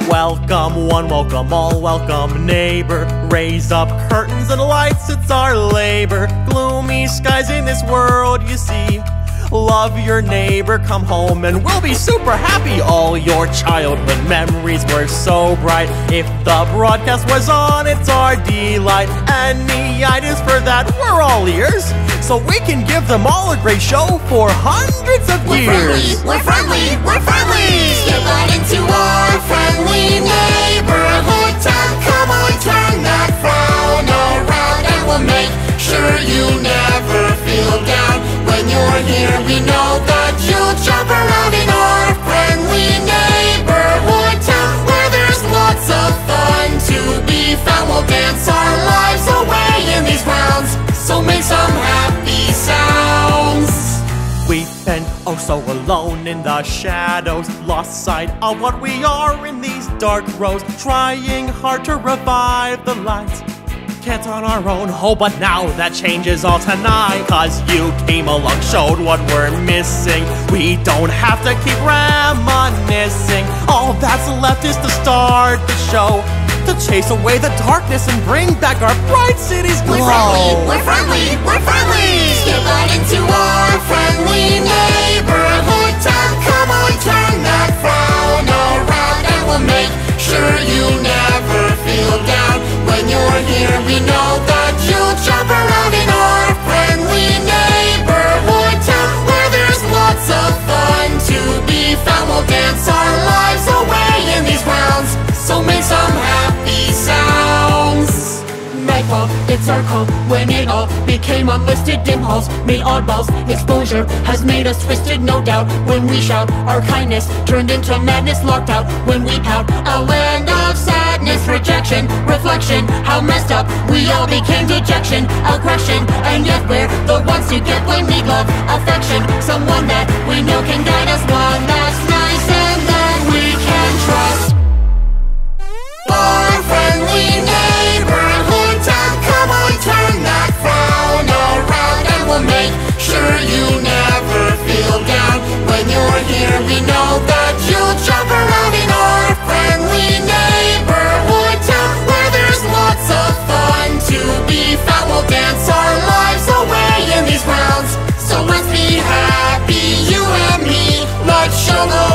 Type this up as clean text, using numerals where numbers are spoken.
Welcome one, welcome all, welcome neighbor. Raise up curtains and lights, it's our labor. Gloomy skies in this world you see. Love your neighbor, come home and we'll be super happy. All your childhood memories were so bright. If the broadcast was on, it's our delight. Any ideas for that, we're all ears. So we can give them all a great show for hundreds of years. We're friendly, we're friendly. Step on into our friendly neighborhood town. Come on, turn that frown around and we'll make sure you never feel down. When you're here, we know that you'll jump around in our friendly neighborhood town, where there's lots of fun to be found. We'll dance our lives away in these grounds, so make some happy sounds. We've been oh so alone in the shadows, lost sight of what we are in these dark rows, trying hard to revive the light. Can't on our own, oh, but now that changes all tonight. Cause you came along, showed what we're missing. We don't have to keep reminiscing. All that's left is to start the show, to chase away the darkness and bring back our bright city's glow. We're friendly, we're friendly. Step on into our friendly neighborhood town. Come on, turn that frown around and we'll make sure you never feel down. When you're here, we know that you'll jump around in our friendly neighborhood town, where there's lots of fun to be found. We'll dance our lives away in these grounds, so make some happy sounds. Nightfall, it's our call, when it all became unlisted dim halls, made oddballs. Exposure has made us twisted, no doubt. When we shout, our kindness turned into madness, locked out. When we pout, a land of sadness, rejection, reflection, how messed up we all became. Dejection, aggression, and yet we're the ones to get when we need love, affection, someone that we know can guide us, one that's nice and that we can trust. Our friendly neighborhood town, come on, turn that frown around and we'll make sure you never feel down. When you're here, we know that you'll jump around in our friendly neighborhood town, where there's lots of fun to be found. We'll dance our lives away in these grounds, so let's be happy, you and me. Let's show the